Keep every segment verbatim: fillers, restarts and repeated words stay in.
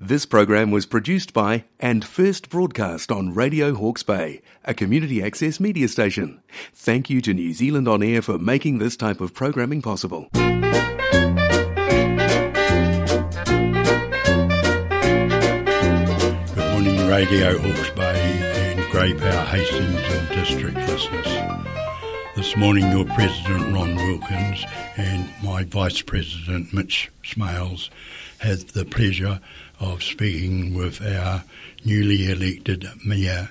This program was produced by and first broadcast on Radio Hawke's Bay, a community access media station. Thank you to New Zealand On Air for making this type of programming possible. Good morning, Radio Hawke's Bay and Grey Power Hastings and District listeners. This morning your President Ron Wilkins and my Vice President Mitch Smales had the pleasure of speaking with our newly elected Mayor,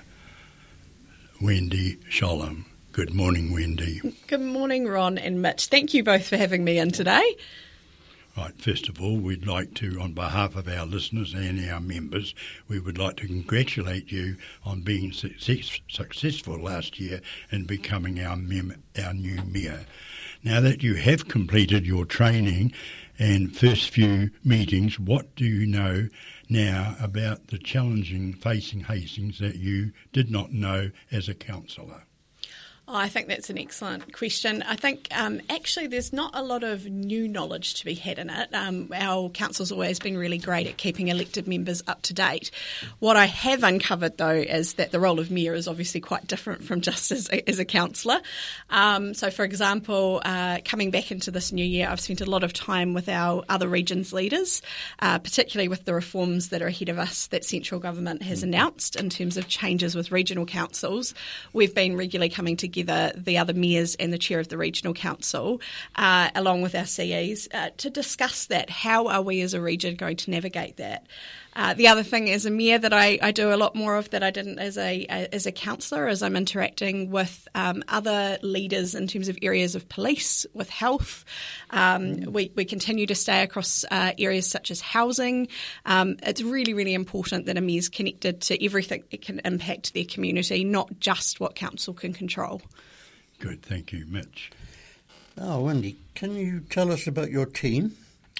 Wendy Sholem. Good morning, Wendy. Good morning, Ron and Mitch. Thank you both for having me in today. Right, first of all, we'd like to, on behalf of our listeners and our members, we would like to congratulate you on being success, successful last year in becoming our, mem- our new mayor. Now that you have completed your training and first few meetings, what do you know now about the challenging facing Hastings that you did not know as a councillor? Oh, I think that's an excellent question. I think um, actually there's not a lot of new knowledge to be had in it. Um, our council's always been really great at keeping elected members up to date. What I have uncovered, though, is that the role of mayor is obviously quite different from just as a, as a councillor. Um, so, for example, uh, coming back into this new year, I've spent a lot of time with our other regions leaders, uh, particularly with the reforms that are ahead of us that central government has announced in terms of changes with regional councils. We've been regularly coming together Together, the other mayors and the chair of the regional council, uh, along with our C Es, uh, to discuss that. How are we as a region going to navigate that? Uh, the other thing as a mayor that I, I do a lot more of that I didn't as a, a as a councillor is I'm interacting with um, other leaders in terms of areas of police, with health. Um, we, we continue to stay across uh, areas such as housing. Um, it's really, really important that a mayor's connected to everything that can impact their community, not just what council can control. Good, thank you, Mitch. Now, Wendy, can you tell us about your team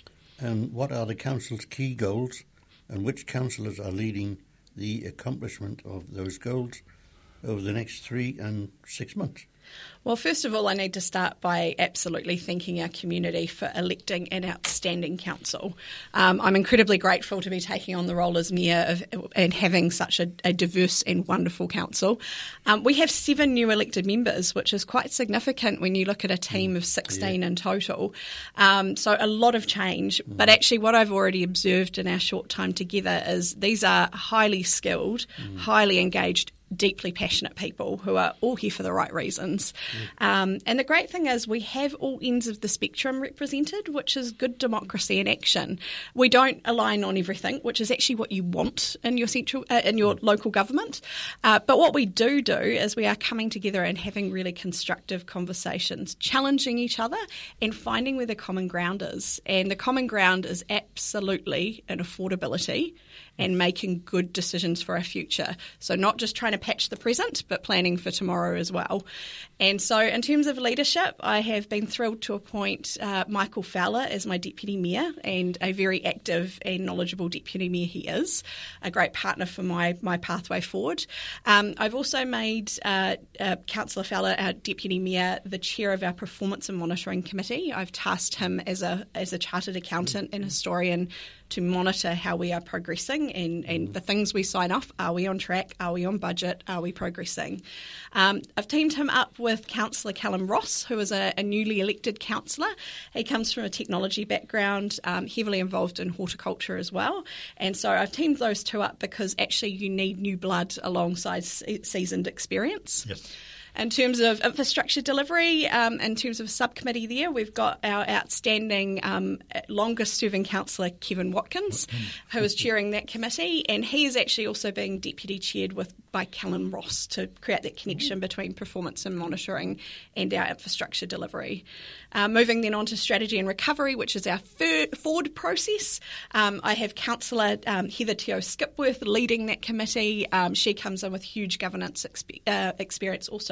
and what are the council's key goals? And which councillors are leading the accomplishment of those goals over the next three and six months? Well, first of all, I need to start by absolutely thanking our community for electing an outstanding council. Um, I'm incredibly grateful to be taking on the role as mayor of, and having such a, a diverse and wonderful council. Um, we have seven new elected members, which is quite significant when you look at a team of sixteen yeah. in total. Um, so a lot of change. Mm. But actually what I've already observed in our short time together is these are highly skilled, mm. highly engaged, deeply passionate people who are all here for the right reasons. Yeah. Um, and the great thing is we have all ends of the spectrum represented, which is good democracy in action. We don't align on everything, which is actually what you want in your central, uh, in your local government. Uh, but what we do do is we are coming together and having really constructive conversations, challenging each other and finding where the common ground is. And the common ground is absolutely in affordability and making good decisions for our future. So not just trying to patch the present, but planning for tomorrow as well. And so in terms of leadership, I have been thrilled to appoint uh, Michael Fowler as my Deputy Mayor, and a very active and knowledgeable Deputy Mayor he is, a great partner for my, my pathway forward. Um, I've also made uh, uh, Councillor Fowler, our Deputy Mayor, the chair of our Performance and Monitoring Committee. I've tasked him as a as a chartered accountant and historian to monitor how we are progressing and, and the things we sign off. Are we on track? Are we on budget? Are we progressing? Um, I've teamed him up with Councillor Callum Ross, who is a, a newly elected councillor. He comes from a technology background, um, heavily involved in horticulture as well. And so I've teamed those two up because actually you need new blood alongside se- seasoned experience. Yes. In terms of infrastructure delivery, um, in terms of subcommittee there, we've got our outstanding um, longest-serving councillor, Kevin Watkins, who is chairing that committee, and he is actually also being deputy chaired with by Callum Ross to create that connection between performance and monitoring and our infrastructure delivery. Uh, moving then on to strategy and recovery, which is our fir- forward process. Um, I have Councillor um, Heather Teo Skipworth leading that committee. Um, she comes in with huge governance exp- uh, experience, also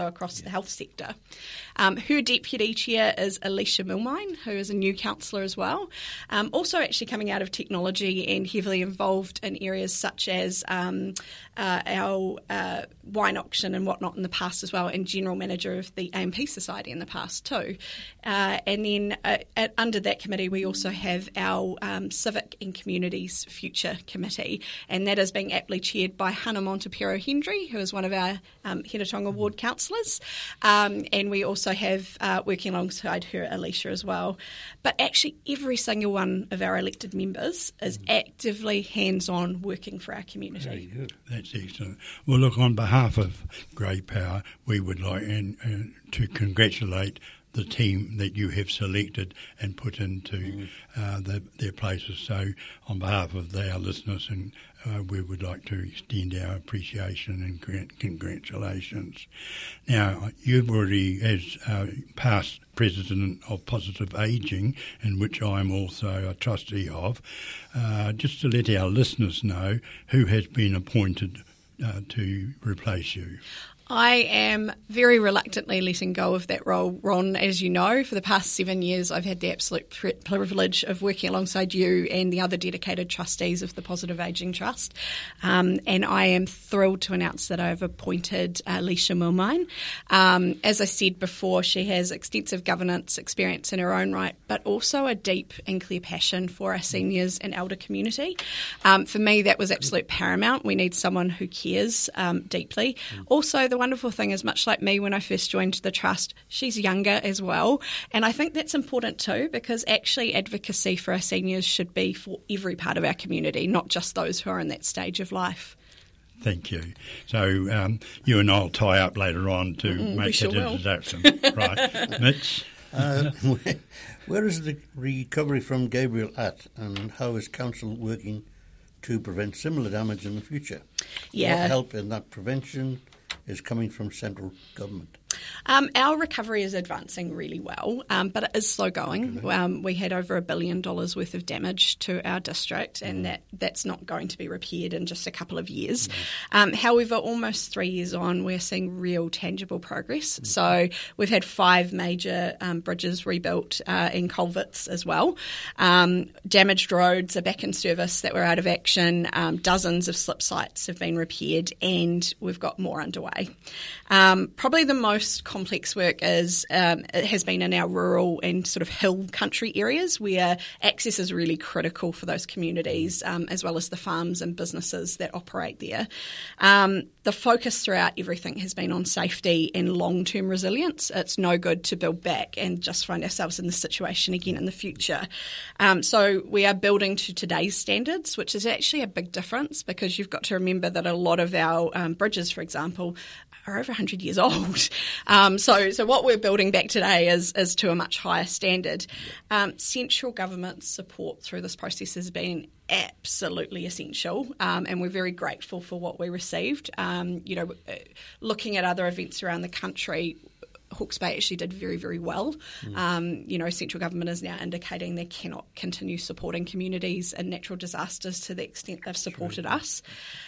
across yeah. the health sector. Um, her deputy chair is Alicia Milmine, who is a new councillor as well. Um, also actually coming out of technology and heavily involved in areas such as um, uh, our uh, wine auction and whatnot in the past as well, and general manager of the A M P Society in the past too. Uh, and then uh, at, under that committee we also have our um, Civic and Communities Future Committee, and that is being aptly chaired by Hannah Montepero Hendry, who is one of our um, Heretatonga Ward councillors. Um, and we also have, uh, working alongside her, Alicia as well. But actually every single one of our elected members is actively hands-on working for our community. Very good. That's excellent. Well, look, on behalf of Grey Power, we would like and, and to congratulate the team that you have selected and put into mm. uh, the, their places. So on behalf of our listeners, and uh, we would like to extend our appreciation and congratulations. Now, you've already, as uh, past president of Positive Ageing, in which I'm also a trustee of, uh, just to let our listeners know who has been appointed uh, to replace you. I am very reluctantly letting go of that role, Ron. As you know, for the past seven years I've had the absolute privilege of working alongside you and the other dedicated trustees of the Positive Ageing Trust. Um, and I am thrilled to announce that I've appointed uh, Alicia Milmine. Um, as I said before, she has extensive governance experience in her own right, but also a deep and clear passion for our seniors and elder community. Um, for me, that was absolute paramount. We need someone who cares um, deeply. Also, the wonderful thing is, much like me when I first joined the Trust, she's younger as well. And I think that's important too, because actually advocacy for our seniors should be for every part of our community, not just those who are in that stage of life. Thank you. So um, you and I will tie up later on to mm, make sure that will. introduction. Right. Mitch? Uh, where, where is the recovery from Gabrielle at, and how is Council working to prevent similar damage in the future? Yeah. What help in that prevention is coming from central government? Um, our recovery is advancing really well, um, but it is slow going. Um, we had over a billion dollars worth of damage to our district, and that, that's not going to be repaired in just a couple of years. Mm. Um, however, almost three years on, we're seeing real tangible progress. Mm. So we've had five major um, bridges rebuilt uh, in culverts as well. Um, damaged roads are back in service that were out of action. Um, dozens of slip sites have been repaired, and we've got more underway. Um, probably the most complex work is um, it has been in our rural and sort of hill country areas where access is really critical for those communities, um, as well as the farms and businesses that operate there. Um, the focus throughout everything has been on safety and long-term resilience. It's no good to build back and just find ourselves in this situation again in the future. Um, so we are building to today's standards, which is actually a big difference, because you've got to remember that a lot of our um, bridges, for example, are over one hundred years old. Um, so so what we're building back today is, is to a much higher standard. Um, central government support through this process has been absolutely essential, um, and we're very grateful for what we received. Um, you know, looking at other events around the country, Hawke's Bay actually did very, very well. Mm. Um, you know, central government is now indicating they cannot continue supporting communities in natural disasters to the extent they've supported True. us.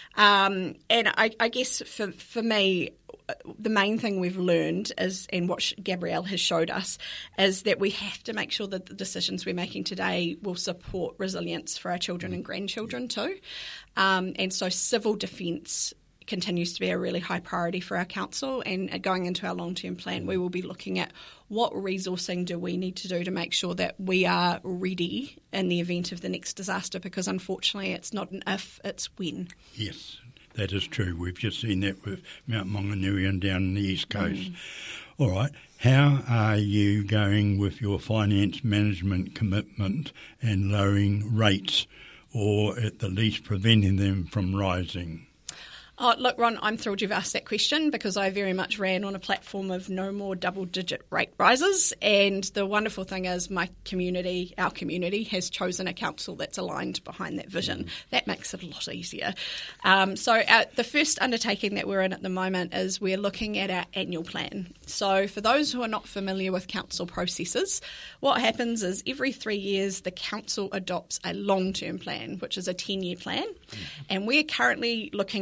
Um, and I, I guess for, for me, the main thing we've learned is, and what Gabrielle has showed us, is that we have to make sure that the decisions we're making today will support resilience for our children and grandchildren too. Um, and so civil defence continues to be a really high priority for our council, and going into our long-term plan we will be looking at what resourcing do we need to do to make sure that we are ready in the event of the next disaster, because unfortunately it's not an if, it's when. Yes, that is true. We've just seen that with Mount Maunganui and down in the East Coast. Mm. All right, how are you going with your finance management commitment and lowering rates, or at the least preventing them from rising? Oh, look, Ron, I'm thrilled you've asked that question, because I very much ran on a platform of no more double-digit rate rises. And the wonderful thing is my community, our community, has chosen a council that's aligned behind that vision. Mm. That makes it a lot easier. Um, so our, the first undertaking that we're in at the moment is we're looking at our annual plan. So for those who are not familiar with council processes, what happens is every three years the council adopts a long-term plan, which is a ten-year plan. Mm. And we're currently looking at year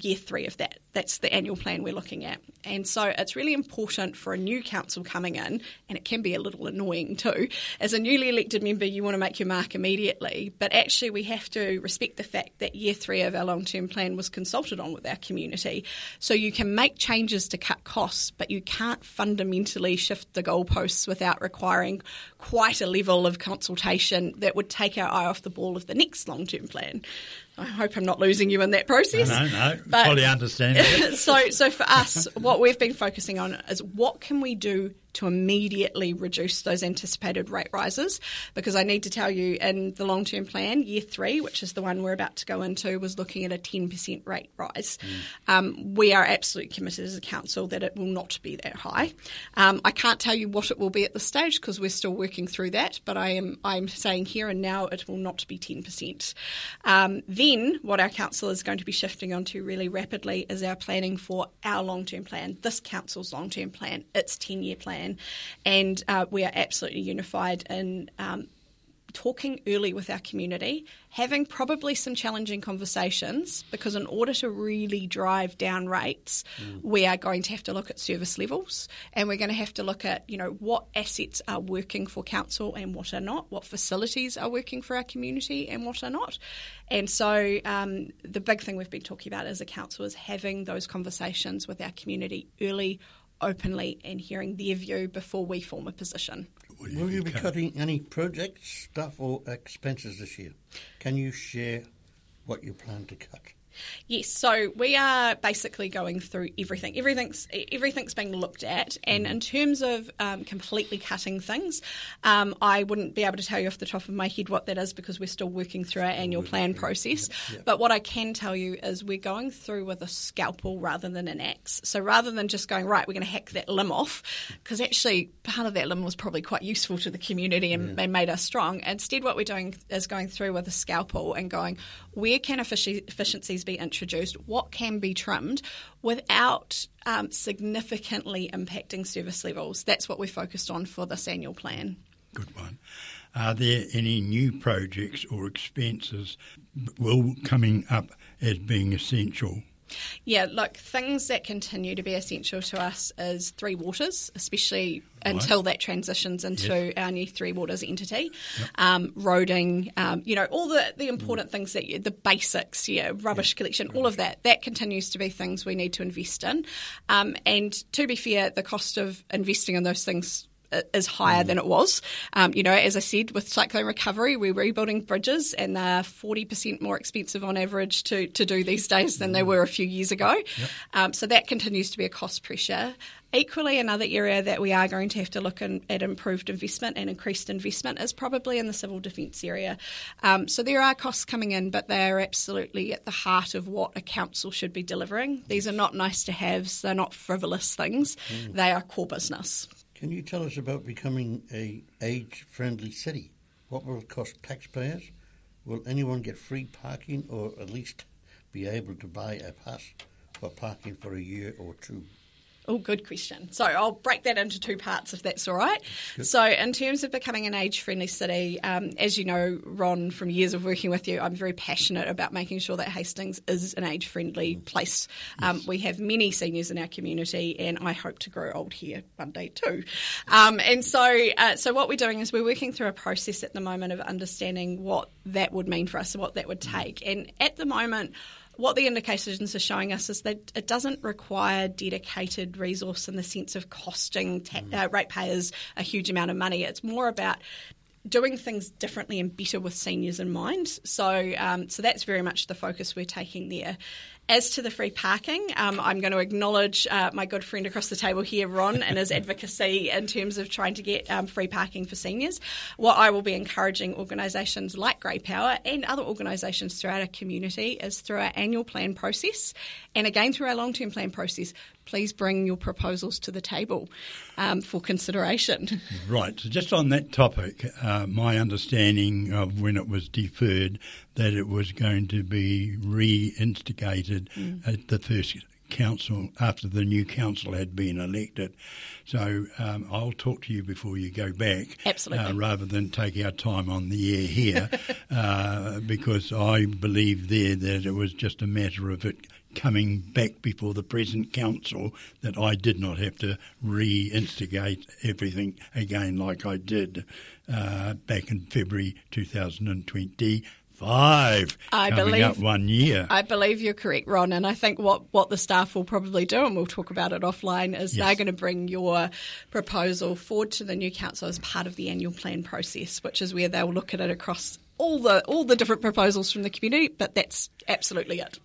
year three of that. That's the annual plan we're looking at. And so it's really important for a new council coming in, and it can be a little annoying too. As a newly elected member, you want to make your mark immediately, but actually we have to respect the fact that year three of our long-term plan was consulted on with our community. So you can make changes to cut costs, but you can't fundamentally shift the goalposts without requiring quite a level of consultation that would take our eye off the ball of the next long-term plan. I hope I'm not losing you in that process. No, no, no. But fully understand. so, so for us, what we've been focusing on is what can we do to immediately reduce those anticipated rate rises, because I need to tell you, in the long-term plan, year three, which is the one we're about to go into, was looking at a ten percent rate rise. Mm. Um, we are absolutely committed as a council that it will not be that high. Um, I can't tell you what it will be at this stage because we're still working through that, but I am I'm saying here and now it will not be ten percent. Um, then what our council is going to be shifting onto really rapidly is our planning for our long-term plan, this council's long-term plan, its ten-year plan. And uh, we are absolutely unified in um, talking early with our community, having probably some challenging conversations, because in order to really drive down rates, mm. we are going to have to look at service levels, and we're going to have to look at, you know, what assets are working for council and what are not, what facilities are working for our community and what are not. And so um, the big thing we've been talking about as a council is having those conversations with our community early, openly, and hearing their view before we form a position. Will you be cutting any projects, staff or expenses this year? Can you share what you plan to cut? Yes, so we are basically going through everything. Everything's everything's being looked at, and in terms of um, completely cutting things, um, I wouldn't be able to tell you off the top of my head what that is because we're still working through our annual plan process. Yep, yep. But what I can tell you is we're going through with a scalpel rather than an axe. So rather than just going, right, we're going to hack that limb off, because actually part of that limb was probably quite useful to the community and, yeah. and made us strong. Instead, what we're doing is going through with a scalpel and going, where can effici- efficiencies be introduced, what can be trimmed without um, significantly impacting service levels. That's what we're focused on for this annual plan. Good one. Are there any new projects or expenses will coming up as being essential? Yeah, look, things that continue to be essential to us is Three Waters, especially right. until that transitions into yes. our new Three Waters entity. Yep. Um, roading, um, you know, all the, the important mm. things, that you, the basics, yeah, rubbish yep. collection, rubbish. all of that, that continues to be things we need to invest in. Um, and to be fair, the cost of investing in those things is higher mm. than it was. Um, you know, as I said, with cyclone recovery, we're rebuilding bridges and they're forty percent more expensive on average to, to do these days than mm. they were a few years ago. Yep. Um, so that continues to be a cost pressure. Equally, another area that we are going to have to look in, at improved investment and increased investment is probably in the civil defence area. Um, so there are costs coming in, but they are absolutely at the heart of what a council should be delivering. These are not nice-to-haves. They're not frivolous things. Mm. They are core business. Can you tell us about becoming a age-friendly city? What will it cost taxpayers? Will anyone get free parking or at least be able to buy a pass for parking for a year or two? Oh, good question. So I'll break that into two parts if that's all right. That's so in terms of becoming an age-friendly city, um, as you know, Ron, from years of working with you, I'm very passionate about making sure that Hastings is an age-friendly place. Um, yes. We have many seniors in our community, and I hope to grow old here one day too. Um, and so, uh, so what we're doing is we're working through a process at the moment of understanding what that would mean for us and what that would take. And at the moment, what the indications are showing us is that it doesn't require dedicated resource in the sense of costing ta- mm. uh, ratepayers a huge amount of money. It's more about doing things differently and better with seniors in mind. So, um, so that's very much the focus we're taking there. As to the free parking, um, I'm going to acknowledge uh, my good friend across the table here, Ron, and his advocacy in terms of trying to get um, free parking for seniors. What I will be encouraging organisations like Grey Power and other organisations throughout our community is through our annual plan process, and again through our long-term plan process, please bring your proposals to the table um, for consideration. Right. So just on that topic, uh, my understanding of when it was deferred, that it was going to be re-instigated mm. at the first council after the new council had been elected. So um, I'll talk to you before you go back. Absolutely. Uh, rather than take our time on the air here, uh, because I believe there that it was just a matter of it coming back before the present council, that I did not have to reinstigate everything again like I did uh, back in February two thousand twenty. Five I coming believe, up one year. I believe you're correct, Ron, and I think what, what the staff will probably do, and we'll talk about it offline, is Yes. they're going to bring your proposal forward to the new council as part of the annual plan process, which is where they'll look at it across all the all the different proposals from the community, but that's absolutely it.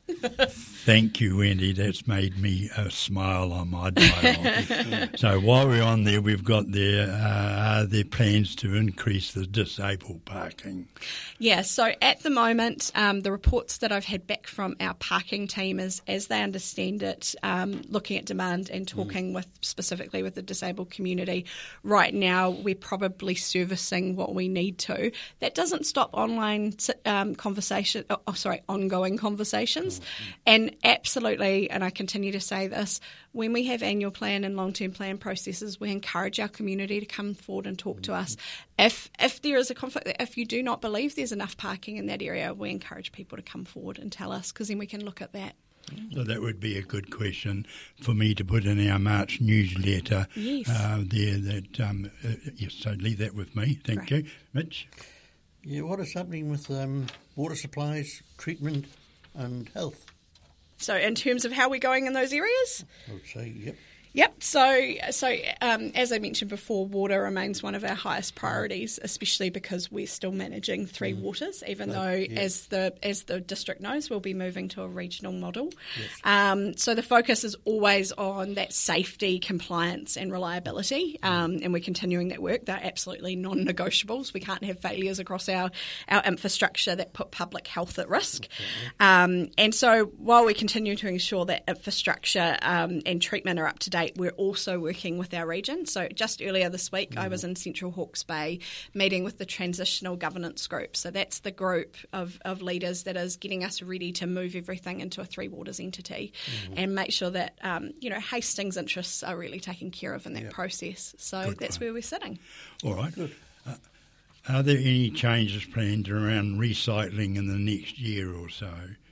Thank you, Wendy. That's made me a smile on my dialogue. So while we're on there, we've got their, uh, are there plans to increase the disabled parking? Yeah, so at the moment, um, the reports that I've had back from our parking team is, as they understand it, um, looking at demand and talking mm. with specifically with the disabled community, right now we're probably servicing what we need to. That doesn't stop online um, conversation, oh, sorry, ongoing conversations. Mm-hmm. And absolutely, and I continue to say this, when we have annual plan and long-term plan processes, we encourage our community to come forward and talk mm-hmm. to us. If if there is a conflict, if you do not believe there's enough parking in that area, we encourage people to come forward and tell us, because then we can look at that. So that would be a good question for me to put in our March newsletter. Yes. Uh, there, that um, uh, yes. So leave that with me. Thank Great. you, Mitch. Yeah, what is happening with um, water supplies, treatment and health? So in terms of how we're going in those areas? I would say, yep. Yep. So, so um, as I mentioned before, water remains one of our highest priorities, especially because we're still managing three mm. waters, even right. though, yeah. as the as the district knows, we'll be moving to a regional model. Yes. Um, so the focus is always on that safety, compliance and reliability, um, and we're continuing that work. They're absolutely non-negotiables. We can't have failures across our, our infrastructure that put public health at risk. Okay. Um, and so while we continue to ensure that infrastructure um, and treatment are up to date, we're also working with our region. So just earlier this week, mm. I was in Central Hawke's Bay meeting with the Transitional Governance Group. So that's the group of, of leaders that is getting us ready to move everything into a Three Waters entity mm. and make sure that, um, you know, Hastings' interests are really taken care of in that yep. process. So Good that's one. Where we're sitting. All right. Good. Uh, are there any changes planned around recycling in the next year or so?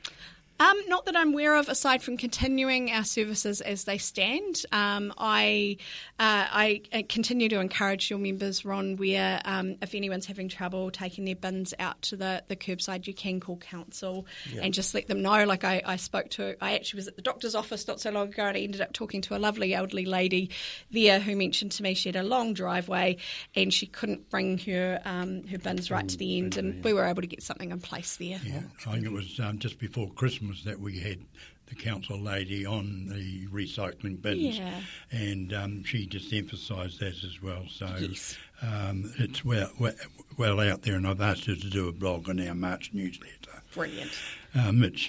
Um, not that I'm aware of, aside from continuing our services as they stand. Um, I uh, I continue to encourage your members, Ron, where um, if anyone's having trouble taking their bins out to the, the curbside, you can call council yeah. and just let them know. Like I, I spoke to, I actually was at the doctor's office not so long ago, and I ended up talking to a lovely elderly lady there who mentioned to me she had a long driveway and she couldn't bring her um, her bins right mm, to the end, and yeah. we were able to get something in place there. Yeah, I think it was um, just before Christmas that we had the council lady on the recycling bins, yeah. and um, she just emphasised that as well. So yes. um, it's well, well well out there, and I've asked her to do a blog on our March newsletter. Brilliant. Uh, Mitch?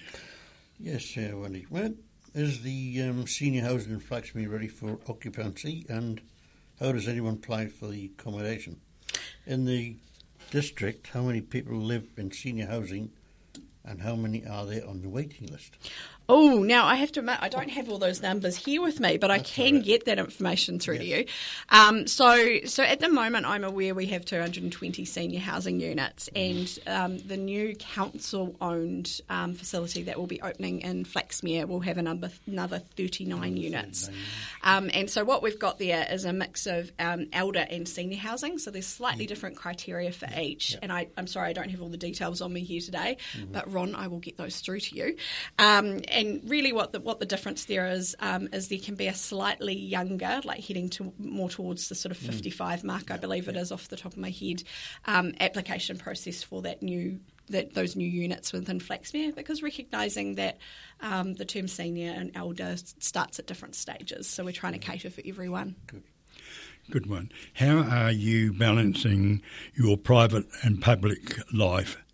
Yes, uh, Wendy. When is the um, senior housing in Flaxmere ready for occupancy, and how does anyone apply for the accommodation? In the district, how many people live in senior housing, and how many are there on the waiting list? Oh, now I have to admit, I don't have all those numbers here with me, but I That's can right. get that information through yes. to you. Um, so, so at the moment, I'm aware we have two hundred twenty senior housing units, and um, the new council-owned um, facility that will be opening in Flaxmere will have another, another thirty-nine units. Um, and so what we've got there is a mix of um, elder and senior housing, so there's slightly yeah. different criteria for each. Yeah. And I, I'm sorry, I don't have all the details on me here today, mm-hmm. but Ron, I will get those through to you. Um, And really what the what the difference there is um, is there can be a slightly younger, like heading to more towards the sort of fifty-five mm. mark, I believe it is off the top of my head, um, application process for that new that those new units within Flaxmere, because recognising that um, the term senior and elder starts at different stages. So we're trying to cater for everyone. Good. Good one. How are you balancing your private and public life?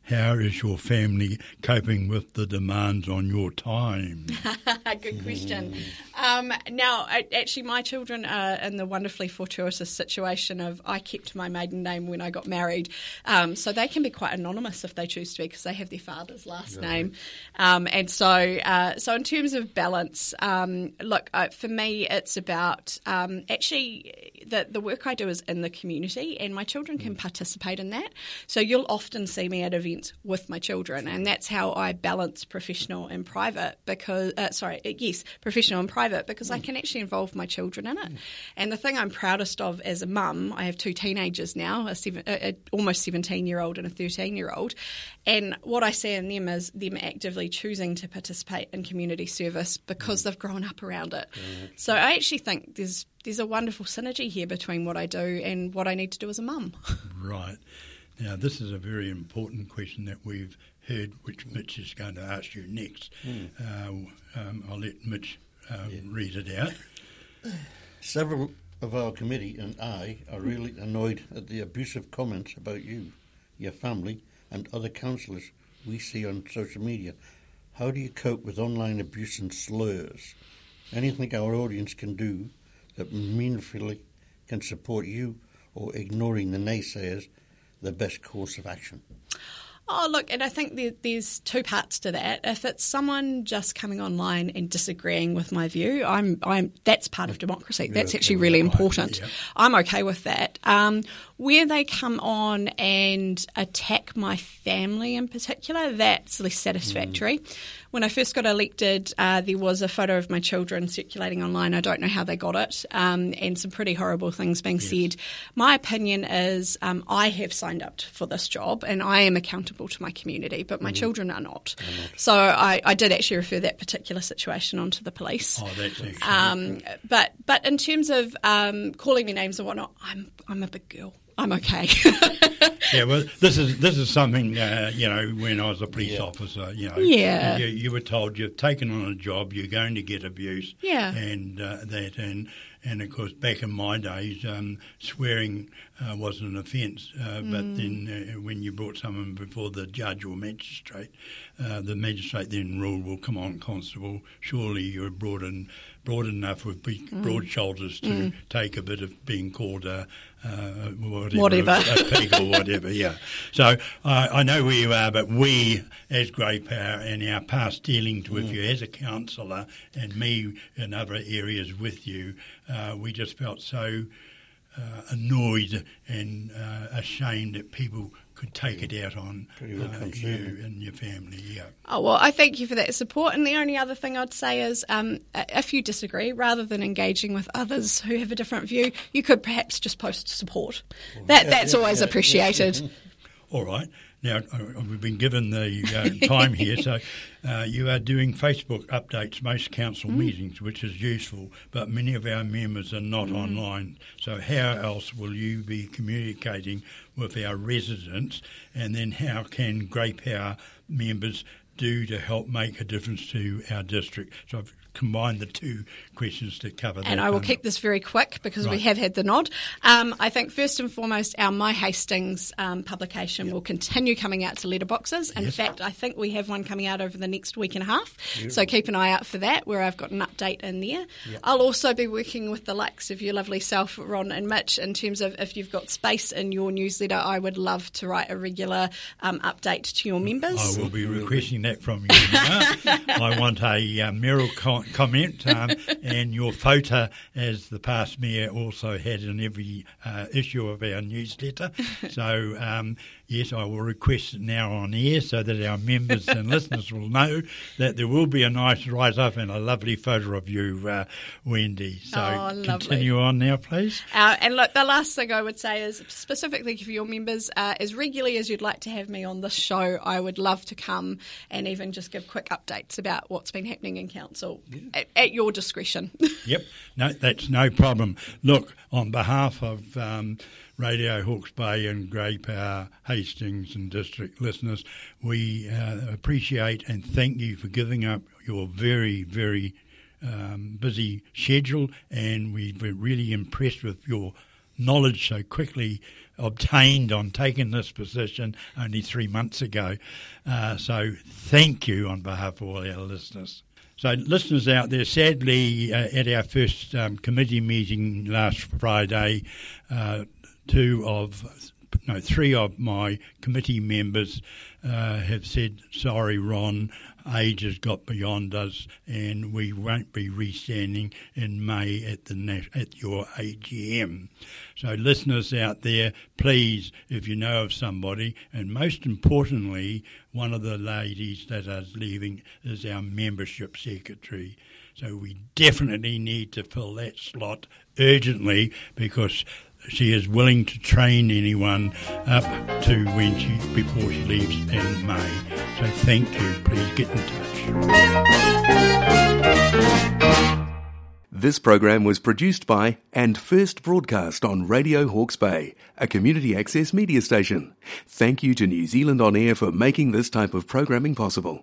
how is your family coping with the demands on your time? Good question. Um, now, I, actually, my children are in the wonderfully fortuitous situation of I kept my maiden name when I got married, um, so they can be quite anonymous if they choose to be because they have their father's last Right. name. Um, and so, uh, so in terms of balance, um, look, uh, for me, it's about um, actually the, the work I do is in the community, and my children can participate in that. So you'll often see me at events with my children, and that's how I balance professional and private. Because, uh, sorry, yes, professional and private, because I can actually involve my children in it. And the thing I'm proudest of as a mum, I have two teenagers now, a, seven, a, a almost seventeen-year-old and a thirteen-year-old, and what I see in them is them actively choosing to participate in community service because they've grown up around it. So I actually think there's there's a wonderful synergy here between what I do and what I need to do as a mum. Right. Now, this is a very important question that we've heard, which Mitch is going to ask you next. Mm. Uh, um, I'll let Mitch uh, yeah. read it out. Several of our committee and I are really annoyed at the abusive comments about you, your family, and other councillors we see on social media. How do you cope with online abuse and slurs? Anything our audience can do that meaningfully can support you, or ignoring the naysayers, the best course of action? Oh, look, and I think there, there's two parts to that. If it's someone just coming online and disagreeing with my view, I'm, I'm that's part of democracy. That's actually really important. Yeah. I'm okay with that. Um, where they come on and attack my family in particular, that's less satisfactory. Mm. When I first got elected, uh, there was a photo of my children circulating online. I don't know how they got it, um, and some pretty horrible things being yes. said. My opinion is um, I have signed up for this job and I am accountable to my community, but my mm. children are not. not. So I, I did actually refer that particular situation onto the police. Oh, that's actually um, but but in terms of um, calling me names and whatnot, I'm I'm a big girl. I'm okay. Yeah, well, this is this is something, uh, you know, when I was a police yeah. officer, you know, yeah. you, you were told you've taken on a job, you're going to get abuse, yeah. and uh, that, and and of course, back in my days, um, swearing uh, wasn't an offence, uh, mm. but then uh, when you brought someone before the judge or magistrate, uh, the magistrate then ruled, well, come on, constable, surely you're broad and broad enough with big, mm. broad shoulders to mm. take a bit of being called a Uh, whatever, whatever. a pig or whatever, yeah. So uh, I know where you are, but we, as Grey Power and our past dealings with mm. you as a councillor and me in other areas with you, uh, we just felt so uh, annoyed and uh, ashamed that people could take it out on uh, you and your family, yeah. Oh, well, I thank you for that support. And the only other thing I'd say is um, if you disagree, rather than engaging with others who have a different view, you could perhaps just post support. That yeah, That's yeah, always yeah, appreciated. Yeah. All right. Now, we've been given the uh, time here, so uh, you are doing Facebook updates, most council mm. meetings, which is useful, but many of our members are not mm. online. So how else will you be communicating with our residents, and then how can Grey Power members do to help make a difference to our district? So I've combined the two questions to cover that. And I will keep this very quick because right. we have had the nod. Um, I think first and foremost, our My Hastings um, publication yep. will continue coming out to letterboxes. In yes. fact, I think we have one coming out over the next week and a half. Beautiful. So keep an eye out for that, where I've got an update in there. Yep. I'll also be working with the likes of your lovely self, Ron and Mitch, in terms of if you've got space in your newsletter, I would love to write a regular um, update to your members. I will be requesting that from you now. I want a uh, Merrill con- comment um, and your photo, as the past mayor also had in every uh, issue of our newsletter. So, um, yes, I will request it now on air so that our members and listeners will know that there will be a nice write-up and a lovely photo of you, uh, Wendy. So oh, continue on now, please. Uh, and look, the last thing I would say is, specifically for your members, uh, as regularly as you'd like to have me on this show, I would love to come and even just give quick updates about what's been happening in council yeah. at, at your discretion. Yep, no, that's no problem. Look, on behalf of um, Radio Hawke's Bay and Grey Power, Hastings and district listeners, we uh, appreciate and thank you for giving up your very, very um, busy schedule, and we've been really impressed with your knowledge so quickly obtained on taking this position only three months ago. Uh, so thank you on behalf of all our listeners. So listeners out there, sadly, uh, at our first um, committee meeting last Friday, uh, two of, no, three of my committee members uh, have said, sorry, Ron, age has got beyond us and we won't be restanding in May at the at your A G M. So listeners out there, please, if you know of somebody, and most importantly, one of the ladies that is leaving is our membership secretary. So we definitely need to fill that slot urgently, because she is willing to train anyone up to when she before she leaves in May. So thank you. Please get in touch. This program was produced by and first broadcast on Radio Hawke's Bay, a community access media station. Thank you to New Zealand On Air for making this type of programming possible.